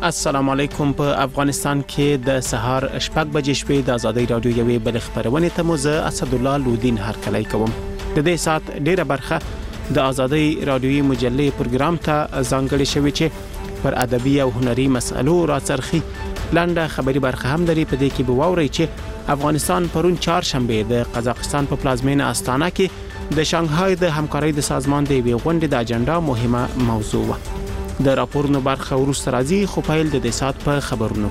السلام علیکم. په افغانستان کې د سهار شپږ بجې شپې د ازادي رادیو یوې بل خبرونه ته موزه اسد الله لودین هرکلی کوم. د دې سات ډیره برخه د ازادي رادیوي مجلې پروګرام ته ځانګړې شوې چې پر ادبي او هنري مسالو راڅرخي. لنډه خبري برخه هم لري. په دې کې به واوري چې افغانستان پرون چهارشنبه د قزاقستان په پلازمینه استانه کې د شانګهای د همکارۍ د سازمان د وی غونډې د اجنډا مهمه موضوع و. د راپورونو برخه ورسته راځي، خو پیل د دې سات په خبرونو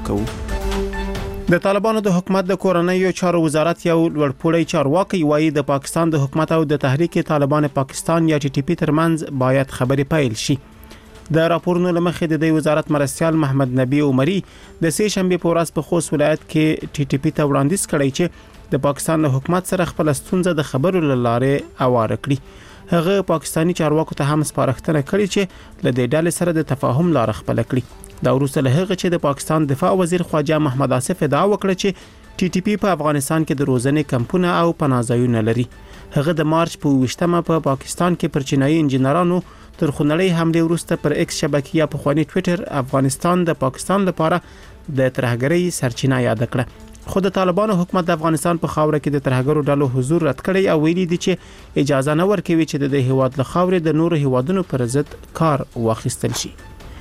کوو. د طالبانو د حکومت د کورنیو چارو وزارت یو لوړپوړی چارواکي وایي د پاکستان د حکومت او د تحریک طالبان پاکستان یا ټي ټي پی ترمنځ باید خبرې پیل شي. د راپورونو لمخې د وزارت مرستيال محمد نبی عمري د سه شنبه په ورځ په خوست ولایت کې ټي ټي پی ته وړاندیز کړی چې د پاکستان له حکومت سره خپل ستونزه د خبرو لاره اواره کړي. هغه پاکستانی چارواکو ته هم سپارښتنه کړې چې له دې ډلې سره د تفاهم لار خپل کړي. دا وروسته له هغه چې د پاکستان دفاع وزیر خواجه محمد آصف ادعا وکړه چې ټي ټي پی په افغانستان کې د روزنې کمپونه او پناهځایونه لري. هغه د مارچ په 28مه په پاکستان کې پر چینایي انجنیرانو تر خونړۍ حمله وروسته پر ایکس شبکیه په خواني ټوئیټر افغانستان د پاکستان لپاره د ترهګرۍ سرچینه یاد کړه. خو د طالبانو حکومت د افغانستان په خاوره کې د ترهګرو ډلو حضور رد کړی او ویلي دي چې اجازه نه ورکوي چې د هیواد له خاورې د نورو هیوادونو پر ضد کار واخیستل شي.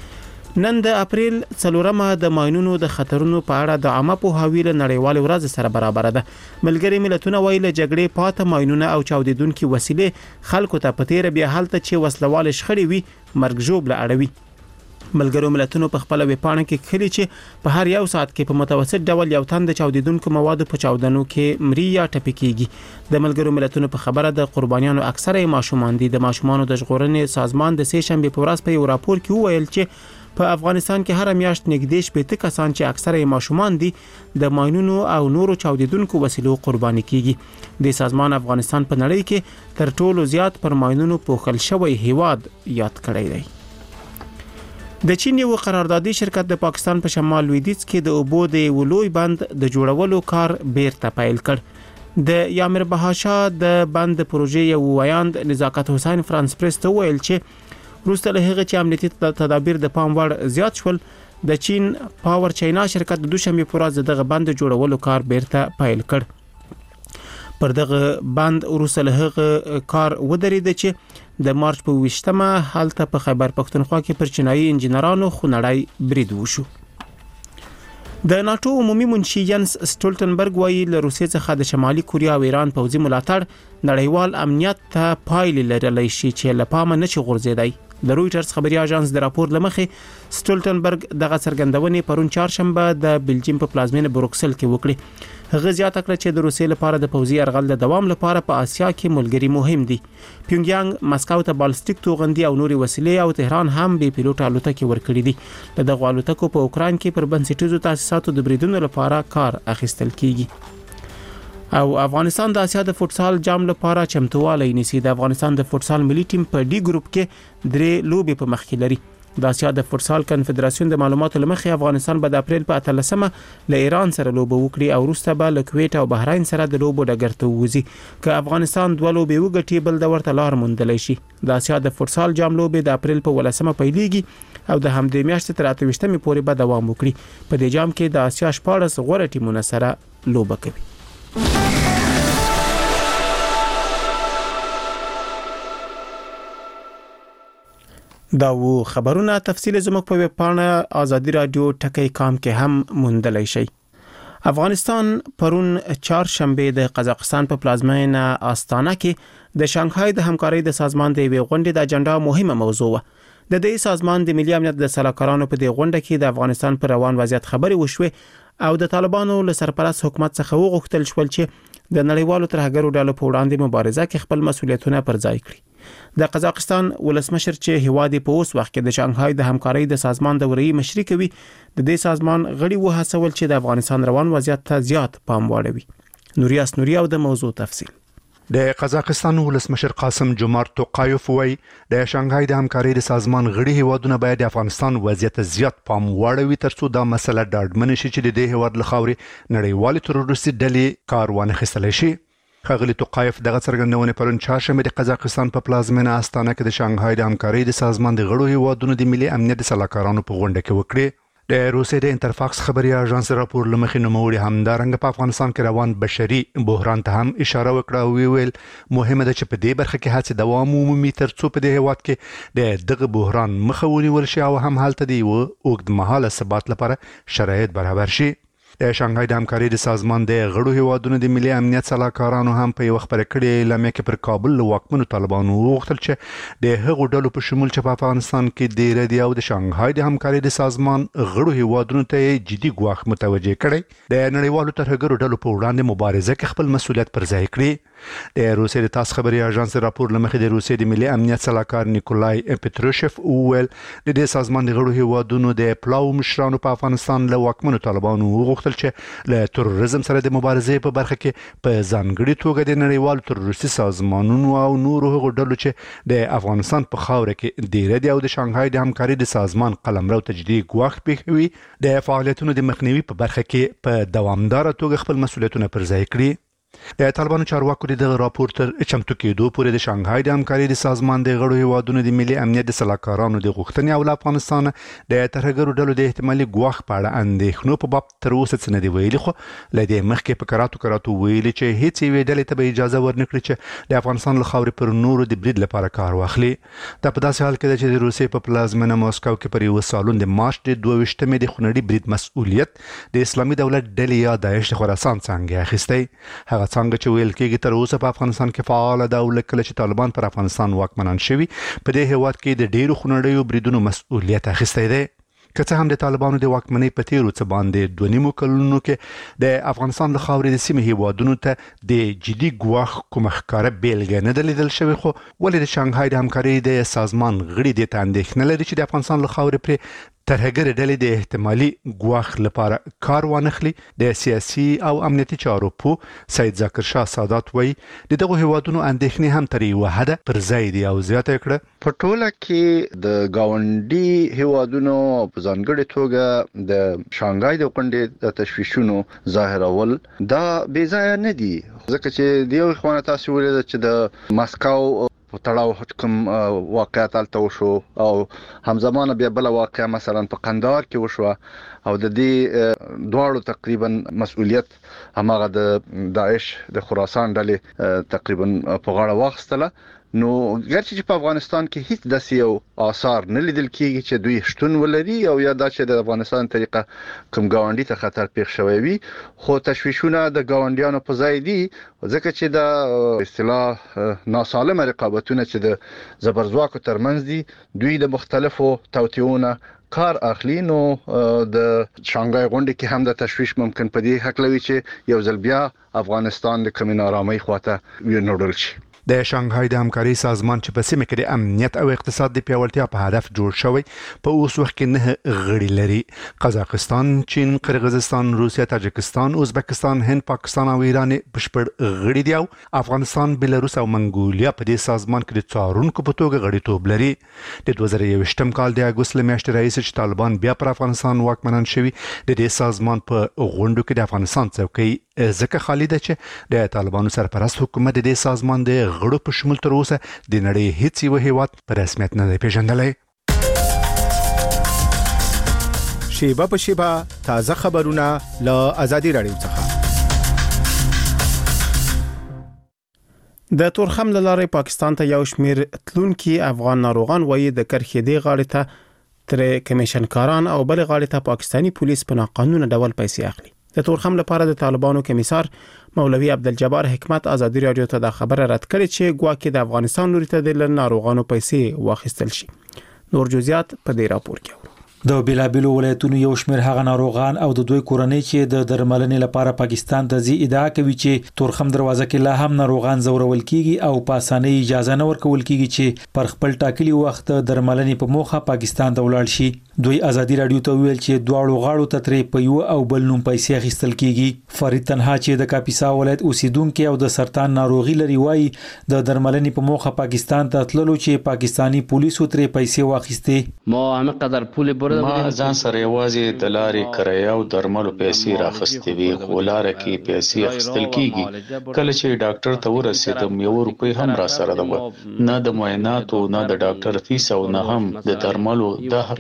نن د اپریل 4مه د ماینونو د خطرونو په اړه د عامه پوهاوی له نړیوال ورځ سره برابر ده. ملګری ملتونه وایي له جګړې پاته ماینونه او چاودیدونکو وسیلې خلکو ته په تیر بیا حالت چې وسلوال شخړې وي مرګ ژوبله اړوي. ملګرو ملتونو په خپل ویبپاڼه کې کړي چې په هر یو ساعت کې په متوسط ډول یو تن د چاودیدونکو موادو په چاودنو کې مری یا ټپي کیږي. د ملګرو ملتونو په خبره د قربانیانو اکثره ماشومان دي. د ماشومانو د ژغورنې سازمان د سه شنبه په ورځ په یو راپور کې وویل چې په افغانستان کې هر میاشت نږدې 80 کسان چې اکثره ماشومان دي د ماینونو او نورو چاودیدونکو وسیلو قرباني کیږي. د سازمان افغانستان په نړۍ کې تر ټولو زیات پر ماینونو پوښل شوی هیواد یاد کړی دی. د چین یو قراردادي شرکت د پاکستان په شمال لویدیځ کې د اوبو د ولوی بند د جوړولو کار بیرته پیل کړ. د یامر بهاشا د بند پروژې یو ویاند نزاکت حسین فرانس پریس ته ویل چې وروسته له هغه چې عملیاتي تدابیر د پام وړ زیات شول، د چین پاور چاینا شرکت د دوشنبه په ورځ دغه بند جوړولو کار بیرته پیل کړ. پر دغه بند وروسته له هغه کار ودرېد چې د مارچ په 28مه حالت په خیبر پختونخوا کې پر چینایي انجنیرانو خونړی برید وشو. د ناتو عمومي منشي ینس سټولټنبرګ وایي له روسیې څخه د شمالي کوریا او ایران پوځي ملاتړ نړیوال امنیت ته پایلې لرلی شي چې له پامه نشي غورځېدای. د رويټرز خبري اژانس د راپور لمخې سټولټنبرګ دغه څرګندونې پرون چهارشنبه د بلجیم په پلازمینه بروکسل کې وکړه. هغه زیاته کړه چې د روسیې لپاره د پوځي ارغل د دوام لپاره په آسیا کې ملګری مهم دي. پیونګیانګ مسکو ته بالستیک توغندي او نوري وسیلې او تهران هم به پیلوټ الوتکې ورکړي دي. د دغه الوتکو په اوکران کې پر بنسټیزو تاسیساتو د بریدونو لپاره کار اخیستل کیږي. او افغانستان د اسیا د فوتسال جام لپاره چمتووالی نیسي. د افغانستان د فوتسال ملي ټیم په ډي ګروپ کې 3 لوبې په مخ کې لري. د اسیا د فوتسال کنفدراسیون د معلوماتو لمخې افغانستان به د اپریل په 13مه له ایران سره لوبه وکړي او وروسته به له کویت او بحرین سره د لوبو ډګر ته ووځي. که افغانستان دوه لوبې وګټي بل د ورته لار موندلی شي. د اسیا د فوتسال جام لوبې د اپریل په 18مه پیلېږي او د همدې میاشتې تر 28مې پورې به دوام وکړي. په دې جام کې د اسیا 14 غوره ټیمونه سره لوبه کوي. دا و خبرونه تفصیل زموږ په ویب پاڼه آزادی رادیو ټکی کام کې هم موندلی شئ. افغانستان پرون چهارشنبه د قزاقستان په پلازمینه استانه کې د شانګهای د همکارۍ د سازمان د وی غونډې د اجنډا مهمه موضوع و. د دې سازمان د ملي امنیت د سلاکارانو په دې غونډه کې د افغانستان پر روان وضعیت خبرې وشوې او د طالبانو له سرپرست حکومت څخه وغوښتل شول چې د نړیوالو ترهګرو ډلو په وړاندې مبارزه کې خپل مسؤلیتونه پر ځای کړي. د قزاقستان ولسمشر چې هیواد په اوس وخت کې د شانګهای د همکارۍ د سازمان د ورئی مشري کوي، د دې سازمان غړي وهڅول چې د افغانستان روان وضعیت ته زیات پام واړوي. نوریاس نوري او د موضوع تفصیل. د قزاقستان ولسمشر قاسم جومارت توقایف وایي د شانګهای د همکارۍ د سازمان غړي هیوادونه باید د افغانستان وضعیت زیات پام واړوي ترڅو دا مسله ډاډمن شي چې د دې هیواد له خاورې نړیوال تروریستي ډلې کار وانه خستلی شي. ښاغلي توقایف دغه څرګندونه پرون چهارشنبه د قزاقستان په پلازمینه استانه کې د شانګهای د همکارۍ د سازمان د غړو هیوادونو د ملي امنیت د سلاکارانو په غونډه کې وکړه. د روسیې د انټرفاکس خبري اژانس راپور لمخې نوموړي همدارنګه په افغانستان کې روان بشري بحران ته هم اشاره وکړه او ویل مهمه ده چې په دې برخه کې هڅې دوام ومومي ترڅو په دې هیواد کې د دغه بحران مخه ونیول شي او هم هلته د یو اوږدمهاله ثبات لپاره شرایط برابر شي. د شانګهای د همکارۍ د سازمان د غړو هیوادونو د ملي امنیت صلاحکارانو هم په یو خبره کړې اعلامیه کې پر کابل له واکمنو طالبانو وغوښتل چې د هغو ډلو په شمول چې په افغانستان کې ډیره دي او د شانګهای د همکارۍ د سازمان غړو هیوادونو ته جدي ګواښ متوجه کړي د نړیوالو ترهګرو ډلو په وړاندې مبارزه کې خپل مسؤلیت پر ځای کړي. د روسیې د تاس خبري اژانس راپور لمخې د روسیې د ملي امنیت صلاحکار نیکولای پتروشف وویل د دې سازمان د غړو هیوادونو د پلاو مشرانو په افغانستان له واکمنو طالبانو وغوښتل چې له تروریزم سره د مبارزې په برخه کې په ځانګړي توګه د نړیوالو تروریستي سازمانونو او نورو هغو ډلو چې د افغانستان په خاوره کې ډیره دي او د شانګهای د همکارۍ د سازمان قلمرو تجدید ګواښ پیښوي د فعالیتونو د مخنیوي په برخه کې په دوامدار توګه خپل مسؤلیتونه پر ځای کړي. د طالبانو چارواکو د راپور تر چمتو کېدو پورې د شانګهای د همکارۍ د سازمان د غړو هیوادونو د ملي امنیت د صلاحکارانو د غوښتنې او افغانستان د ترهګرو ډلو د احتمالي ګواښ په اړه اندېښنو په باب تر اوسه څه نه دي ویلي، خو له دې مخکې په کراتو ویلي چې هیڅ یوې ډلې ته به اجازه ورنکړي چې د افغانستان له خاورې پر نورو د برید لپاره کار واخلي. دا په داسې حال کې ده چې د روسیې په پلازمینه ماسکو کې پر یو سالون د مارچ د 22مې د خونړي برید مسؤلیت د اسلامي دولت ډلې یا داعش د خراسان څنګه اخیستی. هغه څنګه چې ویل کېږي تر اوسه په افغانستان کې فعال ده او کله چې طالبان پر افغانستان واکمنان شوي په دې هیواد کې د ډیرو خونړیو بریدونو مسؤلیت اخیستی دی. که څه هم د طالبانو د واکمنۍ په تیرو څه باندې 2.5 کلونو کې د افغانستان له خاورې د سیمې هیوادونو ته د جدي ګواښ کومه ښکاره بیلګه نه ده لیدل شوې، خو ولې د شانګهای د همکارۍ د سازمان غړي دې ته اندېښنه لري چې د افغانستان له خاورې پرې ترهګر ډلې د احتمالي ګواښ لپاره کار وانخلي. د سیاسي او امنیتي چارو په سید ذاکر شاه سادات وایي د دغه هیوادونو اندېښنې هم تر یوه حده پر ځای دي او زیاته کړه په ټوله کې د گاونډي هیوادونو په ځانګړي توګه د شانګهای د غونډې د تشویشونو ظاهرول دا بې ځایه نه دي، ځکه چې د یو خوانه تاسو ولید چې د ماسکو په تړاو کوم واقعیت الته وشو او همزمانه بیا بل واقعه مثلا په قندهار کې وشو او د دې دواړو تقریبا مسؤلیت هماغه د داعش د خراسان ډلې تقریبا په غاړه واخیستله. نو ګرچې چې په افغانستان کې هیڅ داسې یو آثار نه لیدل کېږي چې دوی شتون ولري او یا دا چې د افغانستان طریقه کوم گاونډي ته خطر پیښ شوی وي، خو تشویشونه د گاونډیانو په ځای دي ځکه چې د اصطلاح ناسالمه رقابتونه چې د زبرځواکو ترمنځ دي دوی د مختلفو توطئونه کار اخلي. نو د شانګهای غونډې کې هم د تشویش ممکن په دې حق لوي چې یو ځل بیا افغانستان د کمین آرامۍ خواته ونوړل شي. د شانګهای د همکارۍ سازمان چې په سیمه کې د امنیت او اقتصاد د پیاوړتیا په هدف جوړ شوی په اوس وخت کې 9 غړي لري: قزاقستان، چین، قرغیزستان، روسیا، تاجکستان، ازبکستان، هند، پاکستان او ایران بشپړ غړي دي او افغانستان، بلاروس او منګولیا په دې سازمان کې د څارونکو په توګه غړیتوب لري. د 2021م کال د اګوست میاشتې راهیسې چې طالبان بیا پر افغانستان واکمنان شوي د دې سازمان په غونډو کې د افغانستان څوکۍ ځکه خالی ده چې د طالبانو سرپرست حکومت د دې سازمان د غړو په شمول تر اوسه د نړۍ هیڅ یو هیواد په رسمیت نه دی پیژندلی. شیبه په شیبه تازه خبرونه له آزادي رادیو څخه. د تورخم لارې پاکستان ته یو شمیر تلونکي افغان ناروغان وایي د کرخېدې غاړې ته تر کمیشنکاران او بل غاړې ته پاکستانی پولیس په ناقانونه ډول پیسې اخلي. د تورخم لپاره د طالبانو کمیسار مولوي عبدالجبار حکمت آزادي رادیو ته د خبره رد کړې چې ګواکې د افغانستان لوري ته د ناروغانو پیسې واخیستل شي. نور جزئیات په دې راپور کې اورو. د بیلابیلو ولایتونو یو شمېر هغه ناروغان او د دوی کورنۍ چې د درملنې لپاره پاکستان ته ځي ادعا کوي چې تورخم دروازه کې لا هم ناروغان زورول کیږي او په اسانۍ اجازه نه ورکول کیږي چې پر خپل ټاکلي وخت درملنې په موخه پاکستان ته ولاړ شي. دوی آزادي رادیو ته ویل چې دواړو غاړو ته ترې په یو او بل نوم پیسې اخیستل کیږي. فرید تنها چې د کاپیسا ولایت اوسیدونکو او د سرطان ناروغي لري وایي د درملنې په موخه پاکستان ته تللو چې پاکستانی پولیسو ترې پیسې واخیستې. ما همه قدر پول ما ځان سره یوازې د لارې کرایه او درملو پیسې راخستې وي، خو لاره کې پیسې اخیستل کیږي. کله چې ډاکټر ته ورسېدم 1 روپۍ هم را سره نه، نه د معایناتو، نه د ډاکټر فیس او نه هم د درملو. دا حقیقت دی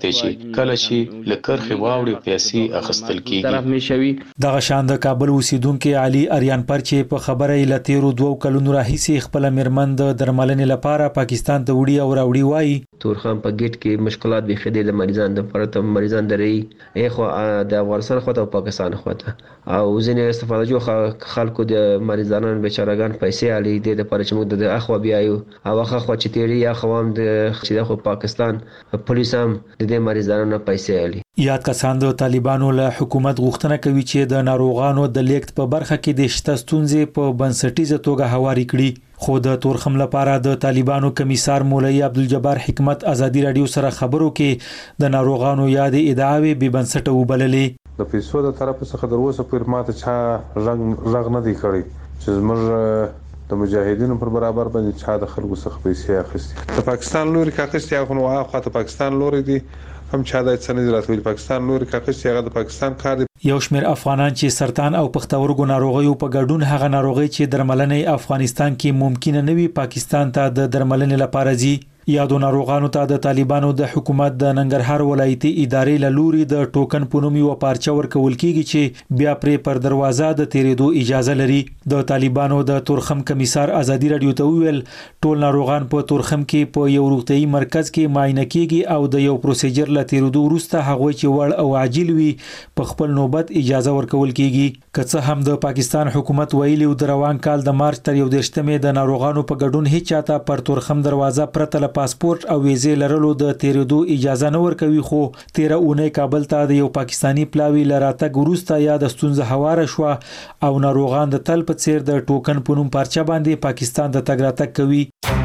دی چې کله چې لکرخي واوړي پیسې اخستل کیږي. دغه شان د کابل اوسیدونکو علي اریان پر چې په خبره یې لتیرو 2 کلونو راهیسې خپل مرمن د درملنې لپاره پاکستان ته وړي او راوړي وایي. تورخم په گیټ کې مشکلات به خېدل د مریضان د پرته مریضان درې اخو د افغانستان خو ته پاکستان خو ته او ځینې استفاده جو خلکو د مریضانو بیچارهګان پیسې علي د لپاره چې موږ د اخو بیايو او هغه خو چې تیری یا خوام د چې د پاکستان پولیس هم د دې مریضانو نه پیسې علي. یاد کسان د طالبانو له حکومت غوښتنه کوي چې د ناروغانو د لیکت په برخه کې د شته ستونزې په بنسټیزه توګه هواري کړي. خو د تورخم لپاره د طالبانو کمیسار مولوی عبدالجبار حکمت ازادي رادیو سره خبرو کې د ناروغانو یاد ادعاوې به بنسټه وبللې. د پیسو د طرف څخه دروسه پر ماته چا رغ نه دی کړی چې زموږ د مجاهدینو پر برابر باندې چا د خلکو څخه پیسې اخیستي. د پاکستان لوري کاکستي خو نو هغه پاکستان لوري دی هم چا د څنګه راتوي پاکستان لوري کاکستي هغه د پاکستان کار دی. یو شمېر افغانان چې سرطان او پښتورګو ناروغیو په ګډون هغه ناروغي چې درملنې افغانستان کې ممکن نه وي پاکستان ته د درملنې لپاره ځي. یادو ناروغانو ته د طالبانو د حکومت د ننګرهار ولایتي ادارې له لوري د ټوکن په نوم یو پارچه ورکول کیږي چې بیا پرې پر دروازه د تیرېدو اجازه لري. د طالبانو د تورخم کمیسار ازادي رادیو ته ویل ټول ناروغان په تورخم کې په یو روغتيایي مرکز کې معاینه کیږي او د یو پروسیجر له تیرېدو وروسته هغه چې وړ او عاجل وي په خپل نوبت اجازه ورکول کیږي. که څه هم د پاکستان حکومت ویلي د روان کال د مارچ تر 21 د ناروغانو په ګډون هیڅ چاته پر تورخم دروازه پرته پاسپورت او ویزې لرلو د تیرېدو اجازه نه ورکوي. خو 13 اونۍ کابل ته د یو پاکستانی پلاوی لراتګ وروسته یا د ستونزه هواره شو او ناروغان د تل په څیر د ټوکن په نوم پارچه باندې پاکستان ته تګ راتګ کوي.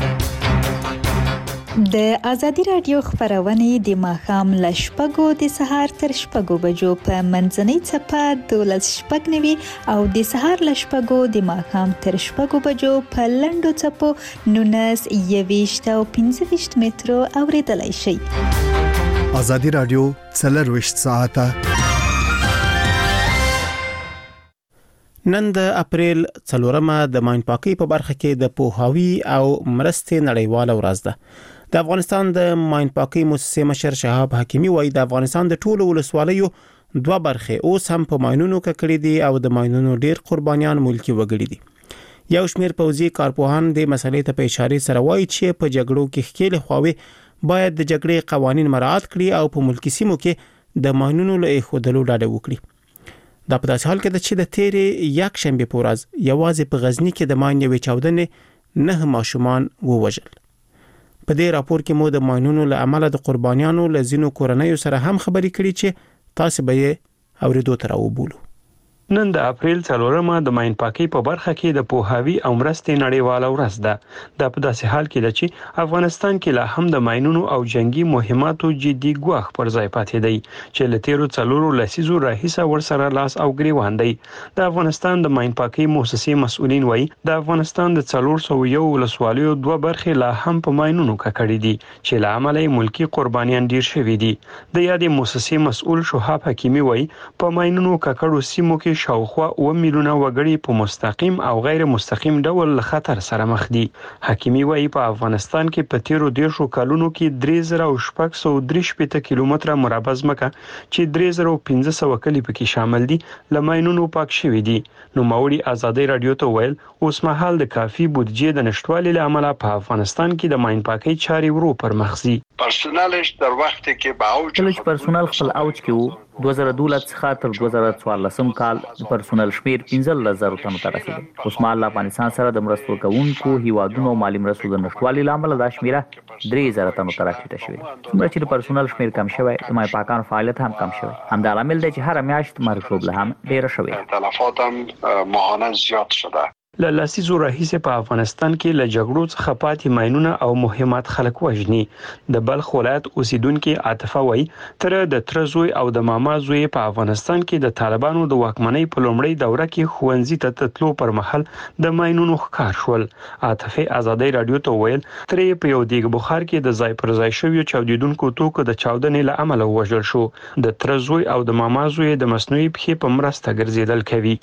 د ازادي رادیو خبرونه د ماښام له 6 د سهار تر 6 بجو په منځنۍ چپه 12:09 او د سهار له 6 د ماښام تر 6 بجو په لنډو چپو 19 او 15 مترو اوریدلای شي. ازادي رادیو 24 ساعته. نن د اپریل 4مه د ماین پاکي په برخه کې د پوهاوی او مرستې نړیواله ورځ ده. د افغانستان د ماین پاکي مؤسسې مشر شهاب حکیمی وایي د افغانستان د ټولو ولسوالیو 2 برخه اوس هم په ماینونو کې کړې دي او د ماینونو ډیر قربانیان ملکی وګړي دي. یو شمېر پوځي کارپوهان د مسلې ته په اشاره سره وایي چې په جګړو کې ښکېل خواوې باید د جګړې قوانین مراعات کړي او په ملکی سیمو کې د ماینونو له ایښودلو ډډه وکړي. دا په داسې حال کې چې د تیرې یک شنبه په ورځ یوازې په غزنی کې د ماین یوې چاودنې 9 ماشومان ووژل. په دې راپور کې مو د ماینونو له امله د قربانیانو له زینو کورنیو سره هم خبرې کړې چې تاسو به یې اوریدو تر وبولو. نن د اپریل 4مه د ماین پاکي په برخه کې د پوهاوی او مرستې نړیواله ورځ ده. دا په داسې حال کې ده چې افغانستان کې لا هم د ماینونو او جنگي مهماتو جدي ګواښ پر ځای پاتې دی چې له تیرو 4 لسیزو راهیسه ورسره لاس او ګریوان دی. د افغانستان د ماین پاکي مؤسسې مسؤلین وایي د افغانستان د 401 ولسوالیو 2 برخې لا هم په ماینونو ککړې دي چې له امله ملکی قربانیان ډیر شوي دي. د یادې مؤسسې مسؤل شهاب حکیمی وایي په ماینونو ککړو سیمو کې شاوخوا 1 میلیونه وګړي په مستقیم او غیر مستقیم ډول خطر سره مخ دي. حکیمی وایي په افغانستان کې په تیرو 10 کلونو کې 3630 کیلومتره مربع ځمکه چې 3500 کلی پکې شامل دي له ماینونو پاک شوي دي. نو ماوړي ازادي رادیو ته ویل اوس مهال د کافي بودجې د نشټوالي له امله په افغانستان کې د ماین پاکي چاري ورو پر مخزي. پرسونالش در وخت کې به اوج کله چې پرسونال خپل اوج کې وو 2012 څخه تر 2014 کال د پرسونل شمیر 15000 تنو ته رسیدي. اوس مهال افغانستان سره د مرستو کوونکو هیوادونو مالی مرستو د نشټوالي لامل دا شمیره 3000 تنو ته راټیټه شوې. څومره چې د پرسونل شمیر کم شوی د مای پاکانو فعالیت هم کم شوی. همدا عامل دی چې هر میاشت مرګ له هم ډیر شوی. تلفات هم ماهانه زیات شده. له لسیزو راهیسې په افغانستان کې له جګړو څخه پاتې ماینونه او مهمات خلک وژني. د بلخ ولایت اوسیدونکو عاطفه وایي تر د ترزوی او د ماما زوی په افغانستان کې د طالبانو د واکمنۍ په لومړۍ دوره کې خوندزي ته تلو پر مهال د ماینونو ښکار شول. عاطفه ازادي رادیو ته ویل ترې په یو دیګ بخار کې د ځای پر ځای شوی چاودیدونکو توکو د چاودنې له امله وژل شو. د ترزوی او د ماما زوی د مصنوعي پخې په مرسته ګرځیدل کوي.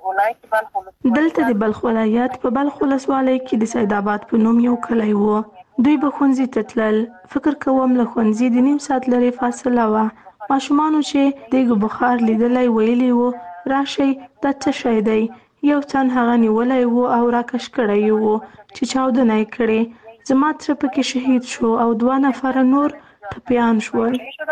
دلته د بلخ ولایت په بلخ ولسوالۍ کې د سید آباد په نوم یو کلی و دوی به ښوونځي ته تلل. فکر کوم له ښوونځي د نیم ساعت لرې فاصله وه. ماشومانو چې دیګ بخار لیدلی ویلي وو راشئ دا څه شی دی. یو تن هغه نیولی و او راکش کړی و چې چاودنه یې کړې. زما تره پکې شهید شو او 2 نفره نور ټپیان شول.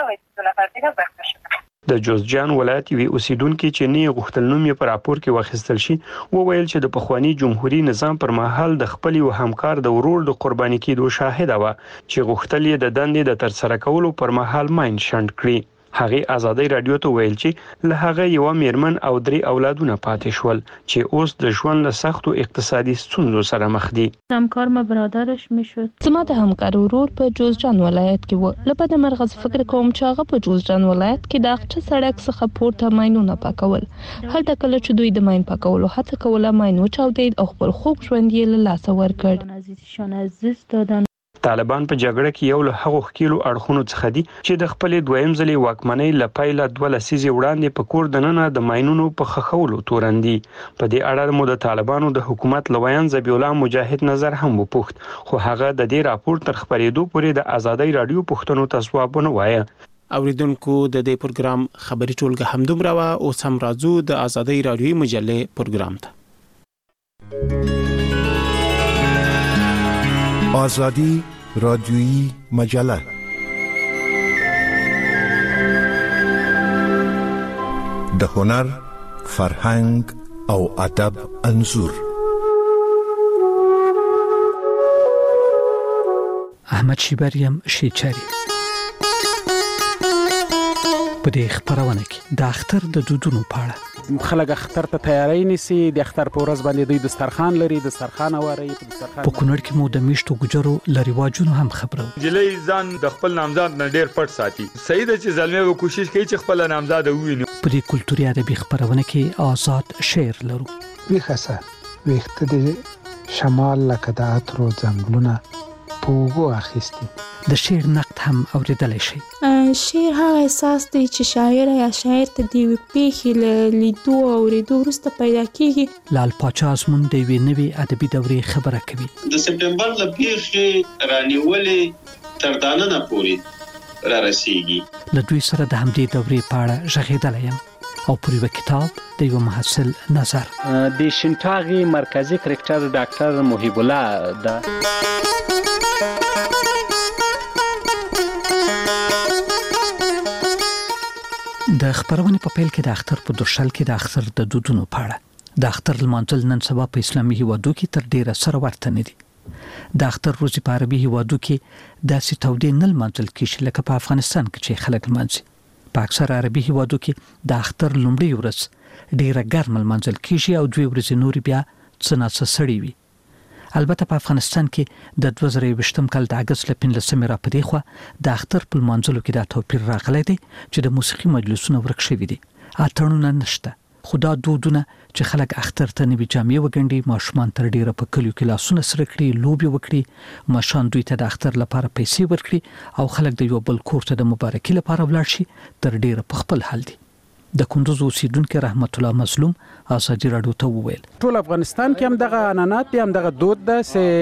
د جوزجان ولایت وی اوسیدونکو چې نه غوښتل نوم یې په راپور کې واخیستل شي وویل چې د پخوانی جمهوریت نظام پر مهال د خپل یو همکار د ورور د قرباني کېدو شاهد و چې غوښتل یې د دندې د ترسره کولو پر مهال ماین شند کړي. هغه ازادي رادیو ته ویل چې له هغه یو میرمن او 3 اولادونه پاتې شول چې اوس د ژوند له سختو اقتصادي ستونزو سره مخ دي. همکار ما برادرش میشد. زما د همکار ورور په جوزجان ولایت کې و. لپاره مرغز فکر کوم چې هغه په جوزجان ولایت کې د اقچه سړک څخه پورته ماینونه پاکول. هلته کله چې دوی د ماین پاکولو هڅه کوله ماین وچاودید او خپل خوږ ژوند یې له لاسه ورکړ. طالبان په جګړه کې یو له هغو ښکیلو اړخونو څخه دي چې د خپل دویم ځلې واکمنۍ لپاره 2 لسیزې وړاندې په کور دننه د ماینونو په خښولو تورندي. په دې اړه مو د طالبانو د حکومت لویان ذبیح الله مجاهد نظر هم وپوښت خو هغه د دې راپور تر خبرېدو پورې د ازادي رادیو پوښتنو ته ځواب ونه وایه. اوریدونکو د دې پروګرام خبري ټولګه همدومره وا او سم راځو د ازادي رادیو مجلې پروګرام ته. آزادی رادیویی مجله د هنر، فرهنګ او ادب انځور. احمد شیبریم شیچری په دې خبرونه کې د اختر د دودونو په اړه خلک اختر ته تیاری نیسي. د اختر په ورځ باندې دوی دسترخوان لري، دسترخوان واري په دسترخوان. په کونړ کې مو د میشتو ګجرو لري واجونو هم خبرو. جلې ځان د خپل نامزاد نه ډیر پټ ساتي. صحیح ده چې زلمه و کوشش کوي چې خپل نامزاد وویني. په دې کلتوري ادبي خبرونه کې آزاد شعر لرو. ویخه وخت د شمال لکه د اترو ځنګلونه پوغو اخیستی. د شعر نقد هم اوریدل شي. شعر هغه احساس دی چې شاعر یا شاعر ته دی پیښې لیدو او ریدو وروسته پیدا کیږي. لال پاچا زمون دی وی نوی ادبي دورې خبره کوي. د سپټمبر د پیښې رانیولې تر دانه پورې را رسیږي. د دوی سره د همدې دورې په اړه ژغېدل یم او پر یو کتاب د یو محصل نظر. د شینټاغي مرکزی کرکټر ډاکټر محیب الله دا د خبرونه په پیل کې د اختر په دوشل کې د اختر د دودونو په اړه. د اختر لمانځل نن سبا په اسلامي هیوادو کې تر ډیره سره ورته نه دي. د اختر ورځې په عربي هیوادو کې د سیتودې نه لمانځل کیږي لکه په افغانستان کې چې خلک لمانځي. په اکثر عربي هیوادو کې د اختر لومړی ورځ ډیره ګرم لمانځل کیږي او 2 ورځې نور بیا څنګه سړی وي. البته په افغانستان کې د 2020 کال د اگست ل 15 را پدې خو د اختر په منځلو کې د توپیر راغلی دی چې د موسیقي مجلسونو ورک شوی دي. اترونه نشته. خدا دودونه چې خلک اختر ته نوی جامې وګنډي، ماشومان تر ډیره په کلیو کې لاسونه سره کړي، لوبي وکړي، ماشومان دوی ته د اختر لپاره پیسې ورکړي او خلک د یو بل کور ته د مبارکي لپاره ولاړ شي. تر ډیره په خپل حال دي. د کندوز اوسیدونکو رحمت الله مظلوم ازادي رادیو ته وویل ټول افغانستان کې هم دغه عنعنات دي، هم دغه دود ده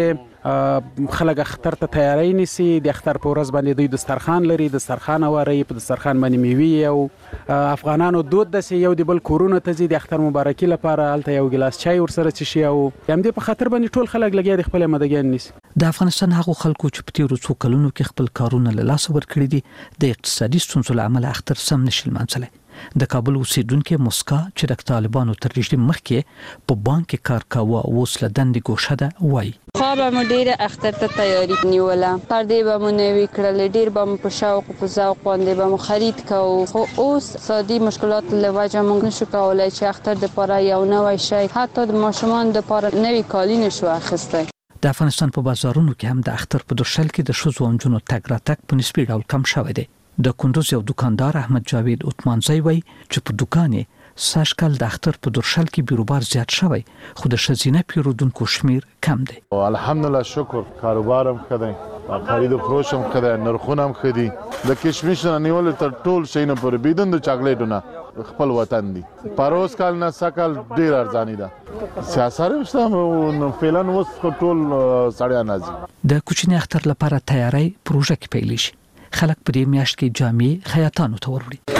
چې خلک اختر ته تیاری نیسي. د اختر په ورځ باندې دوی دسترخوان لري، دسترخوان واري په دسترخوان باندې میوي او افغانانو دود ده چې یو د بل کورونه ته ځي د اختر مبارکي لپاره، هلته یو ګلاس چای ورسره څښي او هم دې په خاطر باندې ټول خلک لګیا دي خپل مدګان نیسي. د افغانستان هغو خلکو چې په تیرو څو کلونو کې خپل کارونه له لاسه ورکړي دي د اقتصادي ستونزو له امله اختر سم نشي لمانځلی. د کابل اوسیدونکو مسکا چې د طالبانو تر رژیم مخکې په بانک کې کار کاوه او اوس له دندې ګوښه ده وایي. خو به مو ډیره اختر ته تیاری نیوله، پردې به مو نوي کړل، ډیر به مو په شوق او په ذوق باندې به مو خرید کوو. خو اوس اقتصادي مشکلات له وجه موږ نشو کولای چې اختر د لپاره یو نوی شی حتی د ماشومان د لپاره نوي کالي نشو اخیستی. د افغانستان په بازارونو کې هم د اختر په دوشل کې د ښځو او نجونو تګ راتګ په نسبي ډول کم شوی دی. د کندوز یو دکاندار احمد جاوید عثمانزی وایي چې په دکان یې سږکال د اختر په دوشل کې بیروبار زیات شوی، خو د ښځینه پیرودونکو شمیر کم دی. الحمدلله شکر کاروبارم ښه دی. خرید و فروش هم خدای نرخونه هم خدي د کشمش نه نیول تر ټول شي نه پر بيدند چاکلیټونه خپل وطن دي پروس کال نه سکل ډیر ارزاني ده سیاست هم فعلا وس ټول سړیا نازي د کوچنی اختر لپاره تیاری پروژه کې پیل شي خلک په دې میاشت کې جامې خیاطانو ته وروړي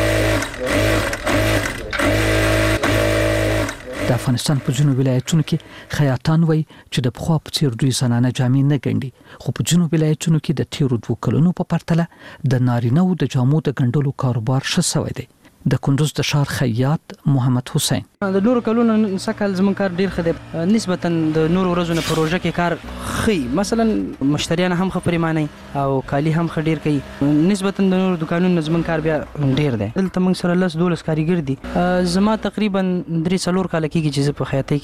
د افغانستان په جنوبي ولایتونو کې خیاطان وایي چې د پخوا په څیر دوی زنانه جامې نه ګنډي خو په جنوبي ولایتونو کې د تیرو 2 کلونو په پرتله د نارینه‌و د جامو د ګنډلو کاروبار ښه شوی دی د کندوز د ښار خیاط محمد حسین د نورو کلونو سکل زمون کار ډیر خدای نسبتا د نورو ورځو نه پروژه کې کار خي مثلا مشتریان هم خپریمانه او کالی هم خډیر کوي نسبتا د نورو دکانونو زمون کار بیا ډیر دی دلته موږ سره 12 کاریګر دي زما تقریبا 3-4 کال کېږي چې په خیاطۍ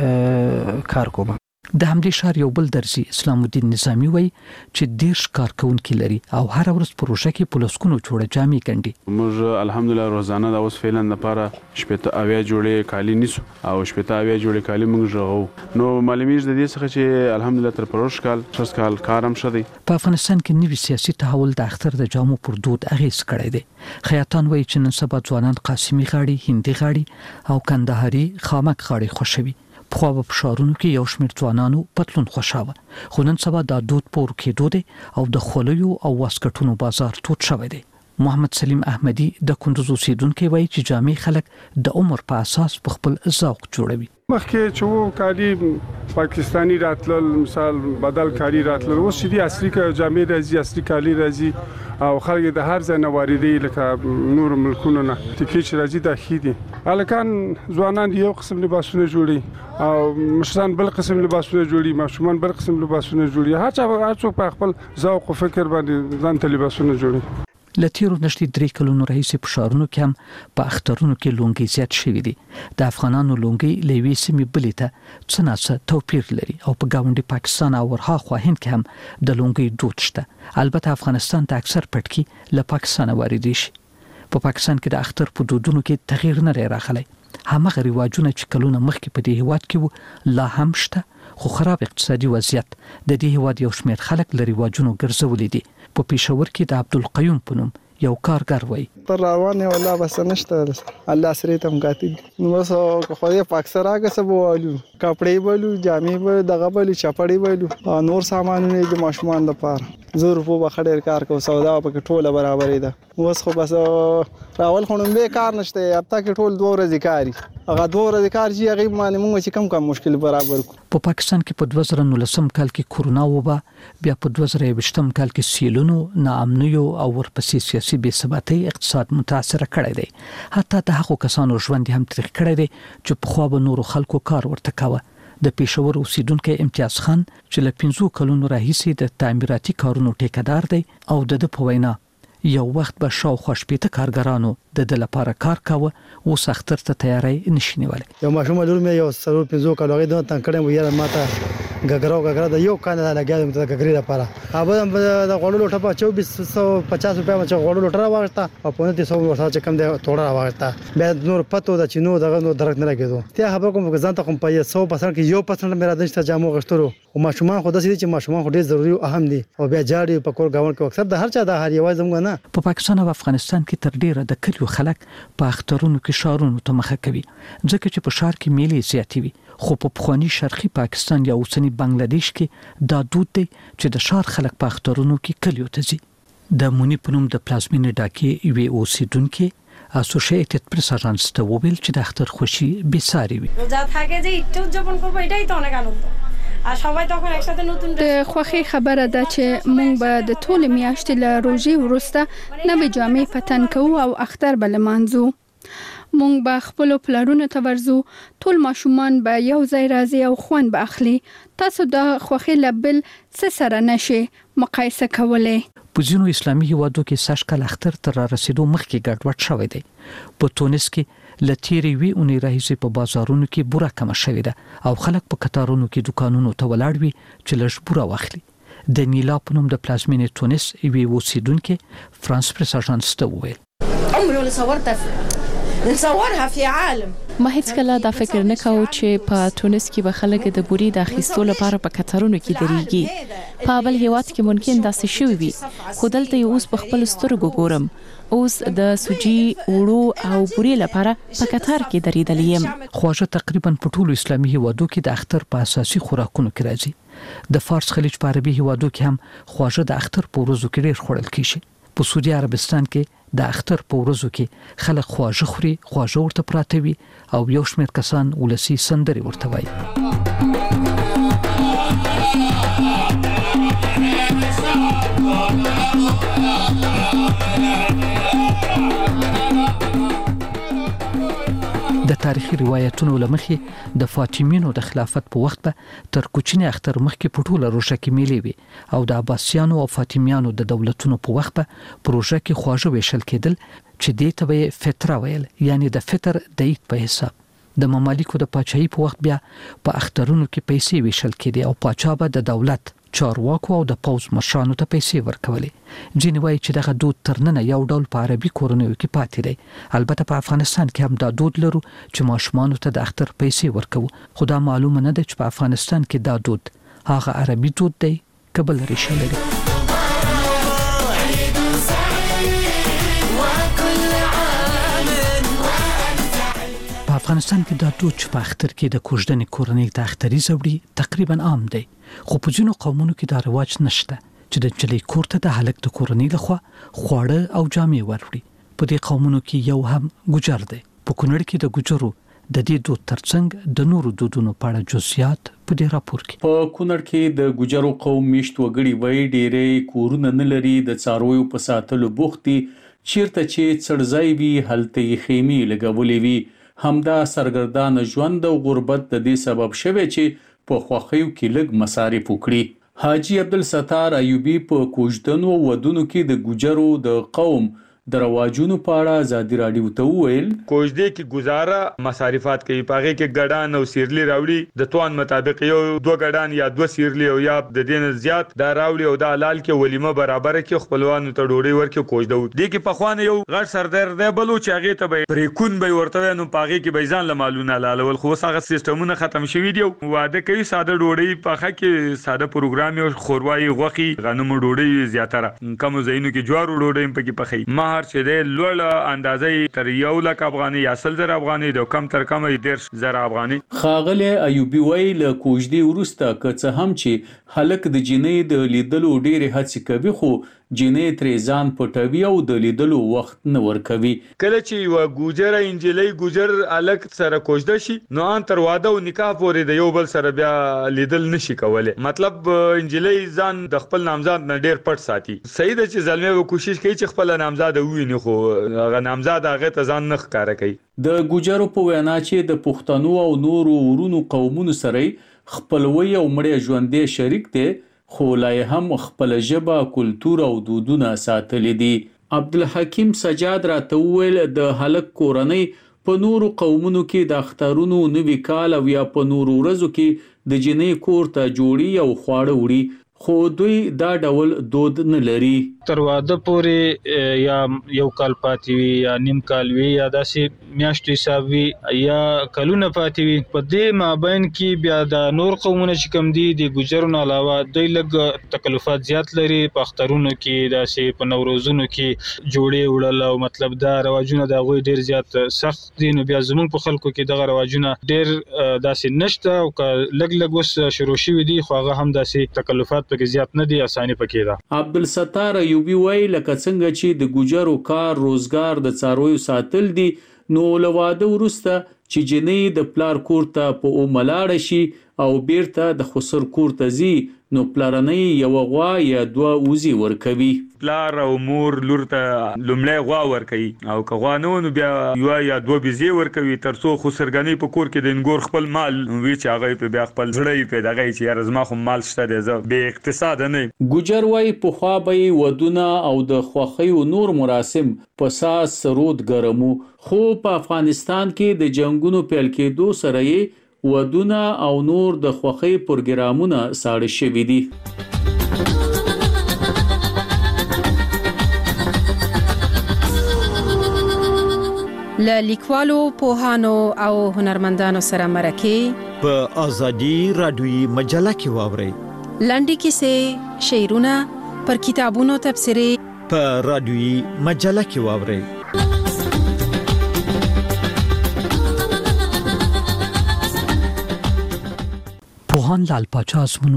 کې کار کوم د همدې شهر یو بل درسي اسلام الدین نظامی وایي چې ډیر کارکونکي لري او هر ورځ پروژه کې پلسکونو جوړه جامې ګنډي موږ الحمدلله روزانه د اوس فعلا لپاره شپته اویا جوړې کالی نیسو او شپته اویا جوړې کالی موږ ژغو نو معلومیږي د دې څخه چې الحمدلله تر پروژ کال 6 کال کارم شدي په افغانستان کې نوي سیاسي تحول د اختر د جامو پر دود اغیز کړی دی خیاطان وایي چې نن سبا ځوانان قاسمي غاړي هندي غاړي او کندهاري خامک غاړي خوښوي خو په شهرونو کې یو شمېر ځوانانو پتلون خوښاوه خو نن سبا دا دود پور کېدو دی او د خولیو او واسکټونو بازار توت شوی دی محمد سلیم احمدی د کندوز اوسیدونکو وایي چې جامې خلک د عمر په اساس په خپل ذوق جوړوي مخکې چې وو کالي پاکستانی راتلل مثال بدل کاری راتلل اوس چې دي اصلي جامې راځي اصلي کالي راځي او خلک د هر ځای نه واردي لکه نور ملکونو نه تکي چې راځي د خېدي الکان ځوانان یو قسم لباسونه جوړي او مشران بل قسم لباسونه جوړي ماشومان بل قسم لباسونه جوړي هر څوک په خپل ذوق او فکر باندې ځان ته لباسونه جوړي لتیرو نشټي 3 کلونو راهیسې په شهرونو کې هم په اخترونو کې لونګي زیات شوي دي د افغانانو لونګي لوي سیمې بلې ته څه ناڅه توپیر لري او په گاونډي پاکستان او ورها خو هند کې هم د لونګي دود شته البته افغانستان ته اکثر پټکی له پاکستان واردي شي په پاکستان کې د اختر په دودونو کې تغییر نه راغلی همغه رواجونه چې کلونه مخکې په دې هیواد کې لا هم شته خو خراب اقتصادي وضعیت د دې هیواد یو شمېر خلک لري واجونو ګرځولې دي په پېښور کې د عبدالقیوم په نوم یو کارګر وای پر روانه ولا بس نشته الله سره تم قاتل نو وسو خو یې پاکستان راګه سبوالو کپڑے بولو جامې به دغه بولو چپړې بولو نور سامانونه د ماشومان لپاره زور په بخډیر کار کو سودا په ټوله برابرې ده وس خو بس راول خونم به کار نشته هفته کې ټول 2 ورځې کاری هغه 2 ورځې کار چې هغه باندې موږ چې کم مشکل برابر کو په پاکستان کې په 2019 کال کې کورونا وبا بیا په 2020 کال کې سیلونو ناامنیو او ورپسې سیاسي بې ثباتۍ اقتصاد متاثر کړی دی حتی د هغو کسانو ژوند هم تریخ کړی دی چې په خو به نورو خلکو کار ورته کاوه د پېښور اوسیدونکو امتیاز خان چې له 15 کلونو راهیسې د تعمیراتي کارونو ټیکدار دی او د په وینا یو وخت به شاوخوا شپېته کارګرانو د لپاره کار کاوه اوس اختر ته تیاری نشي نیولای یو ماشوم لور مې یو 15 کالو غي د تنکړې مو یاره ماته غګراو د یو کانه لګیا د غګری لپاره اوبه د غوړو لټه په 2450 روپیا مچ غوړو لټه واغستا او په 300 ورته چې کم دی توړه واغستا بیا نور پتو د چینو دغه نو درک نه لګیدو ته خبر کوم ځان ته کوم په 100% کې 1% مې را دښته جامو غشترو او ماشومان خو د سې چې ماشومان خو ډېر ضروري او اهم دي او بیا جاړي په کور گاون کې اکثر د هر چا د هر یو زموږ نه په پاکستان او افغانستان کې تر ډیره د کلیو خلک په اخترونو کې شارونو ته مخه کوي ځکه چې په شهر کې میلې زیاتې وي خو په پخوانی شرقي پاکستان یا اوسنی بنگلاديش کې دا دود دی چې د شهر خلک په اخترونو کې کلیو ته ځي د مونی پنوم د پلازمینې ډاکې وی اوسیدونکو اسوسییټډ پریس اژانس ته ویل چې د اختر خوشي بیساری وي যা থাকে যে একটু উদযাপন করব এটাই তো অনেক আনন্দ আর সবাই তখন একসাথে নতুন د خوخي خبره ده چې مونږ به د ټول میاشتې له روزي ورسته نوې جامې فتن کوو او اختر بل مانځو مونږ به خپل پلانونو ته ورزو ټول ماشومان به یو ځای راځي او خوان به اخلي تاسو د خوخي لبل څه سره نشي مقایسه کولای په ځینو اسلامي هیوادو کې سشکل اختر تر رسیدو مخکې ګډوډ شوی دی په تونس کې لتیری وی اونې راهیسې په بازارونو کې بوره کم شوی ده او خلک په کتارونو کې دکانونو ته ولاړ وي چې لږ بوره واخلي د نیلا په نوم د پلازمینې تونس وی اوسیدونکو فرانس پریس اژانس ته وویل عمري ولا نصورها في عالم ما هیڅ کله دا فکر نه کاوه چې په تونس کې به خلک د بوري د اخیستو لپاره په کتارونو کې درېږي په بل هیواد کې ممکن داسې شوي وي، خو دلته یې اوس په خپل سترګو ګورم. اوس د سوجي وړو او بورې لپاره په قطار کې درېدلی یم. خواږه تقریبا په ټولو اسلامي هیوادو کې د اختر په اساسي خوراکونو کې راځي. د فارس خلیج په عربي هیوادو کې هم خواږه د اختر په ورځو کې ډېر خوړل کیږي. په سعودي عربستان کې د اختر په ورځو کې خلک خواږه خوري، خواږه ورته پراته وي او یو شمېر کسان ولسی سندرې ورته وایي. د تاریخي روایتونو لمخې د فاطمیانو د خلافت په وخت به تر کوچنی اختر مخکې په ټوله روژه کې میلې وي او د عباسیانو او فاطمیانو د دولتونو په وخت به په روژه کې خواږه ویشل کېدل چې دې ته به فطره ویل، یعنی د فطر د عید په حساب. د ممالکو د پاچاهۍ په وخت بیا په اخترونو کې پیسې ویشل کېدې او پاچا به د دولت چارواکو او د پوځ مشرانو ته پیسې ورکولې. ځینې وایي چې دغه دود تر ننه یو ډول په عربي کورنیو کې پاتې دی. البته په افغانستان کې هم دا دود لرو چې ماشومانو ته د اختر پیسې ورکوو، خو دا معلومه نه ده چې په افغانستان کې دا دود هغه عربي دود دی که بل ریشه لري. په افغانستان کې دا دود چې په اختر کې د کوژدنې کورنۍ ته اختري زوړي تقریبا عام دی، خو په ځینو قومونو کې دا رواج نشته چې د نجلۍ کور ته د هلک د کورنۍ لخوا خواړه او جامې وروړي. په دې قومونو کې یو هم ګوجر دی. په کونړ کې د ګوجرو د دې دود ترڅنګ د نورو دودونو په اړه جزئیات په دې راپور کې. په کونړ کې د ګوجرو قوم میشت وګړي وایي ډېرې کورونه نه لري، د څارویو په ساتلو بوخت دي، چیرته چې څړځای وي هلته یې خیمې لګولې وي. همدا سرګردانه ژوند او غربت د دې سبب شوی چې په خوښیو کې لږ مصارف وکړي. حاجی عبدالستار ایوبی په کوژدنو ودونو کې د ګوجرو د قوم د رواجونو په اړه ازادي راډیو ته وویل کوژدې کې گزاره مصارفات کوي، پاغه کې ګډان او سیرلی راوړي، د توان مطابق یو دوه ګډان یا دوه سیرلی او یا د دین زیات دا راوړي او د حلال کې ولیمه برابر کې خپلوانو ته ډوډۍ ورکې کوژدو. د کې په خوانه یو غټ سردار دی بلو چې هغه ته به پریکون به ورته نو پاغه کې به ځان لمالونه لالول، خو هغه سیستمونه ختم شوي دي. واده کوي ساده ډوډۍ پاخه کې ساده پروګرام او خوروای غوخي غنمو ډوډۍ زیاتره کم زینو کې جوارو ډوډۍ پکې پخې چې د لوړ اندازې تر 1 لک افغاني یا 100,000 افغاني د کم تر کم 10,000 افغاني. خاغله ایوبی وی له کوژدې ورسته که څه هم چې هلک د جنې د لیدلو ډېر هڅې کوي، خو جنې ترې ځان پټوي او د لیدلو وخت نه ورکوي. کله چې یو ګوجر انجلۍ ګوجر الک سره کوژده شي نو ان تر واده او نکاح پورې د یو بل سره بیا لیدل نشي کولای. مطلب انجلۍ ځان د خپل نامزاد نه ډېر پټ ساتي. صحیح ده چې زلمه و کوشش کوي چې خپل نامزاد وویني، خو هغه نامزاد هغه ته ځان نه ښکارا کوي. د ګوجرو په وینا چې د پښتنو او نورو ورونو قومونو سره خپلوي او مړی ژوندې شریک دي، خو لا هم خپل ژبه، کلتور او دودونه ساتلي دي. عبدالحکیم سجاد راته وویل د هلک کورنۍ په نورو قومونو کې د اخترونو نوي کال او یا په نورو ورځو کې د جنې کور ته جوړي او خواړه وړي، خو دوی دا ډول دود نه لري. تر واده پورې یا یو کال پاتې وي یا نیم کال وي یا داسې میاشتو حساب وي یا کلونه پاتې وي. په دې مابین کې بیا د نور قومونه چې کوم دي د ګوجرو نه علاوه دوی لږ تکلفات زیات لري. په اخترونو کې داسې په نوروزونو کې جوړې وړل او مطلب دا رواجونه د هغوی ډېر زیات سخت دي. نو بیا زموږ په خلکو کې دغه رواجونه ډېر داسې نشته او لږ اوس شروع شوي دي، خو هغه هم داسې تکلفات پکې زیات نه دي، اساني پکې ده. عبدالستار ایوبی وی لکه څنګه چې د ګوجرو کار روزګار د څارویو ساتل دي، نو له واده وروسته چې جنې د پلار کور ته په اوملاړه شي او بیرته د خسر کور ته ځي، نو پلارنۍ یو غوا یا 2 وزي ورکوي. پلار او مور لور ته لومړی غوا ورکوي او که غوا نه نو بیا یو یا 2 بيزي ورکوي، ترڅو خسرګنۍ په کور کې د انګور خپل مال وی چې هغه په بیا خپل ځړې په دغه چې یار زما خو مال شته دی زه به اقتصاد نه. ګوجر وای په خوا به ودونه او د خوخۍ نور مراسم په ساس سرود ګرمو، خو په افغانستان کې د جنگونو پیل کېدو سره یې ودونه او نور د خوخۍ پروګرامونه ساړه شوي دي. له لیکوالو، پوهانو او هنرمندانو سره مرکه په ازادي راډیوي مجله کې واورئ. لنډي کیسې، شعرونه، پر کتابونو تبصرې په رادیوي مجله کې واورئ. پوهان لال پاچا ازمون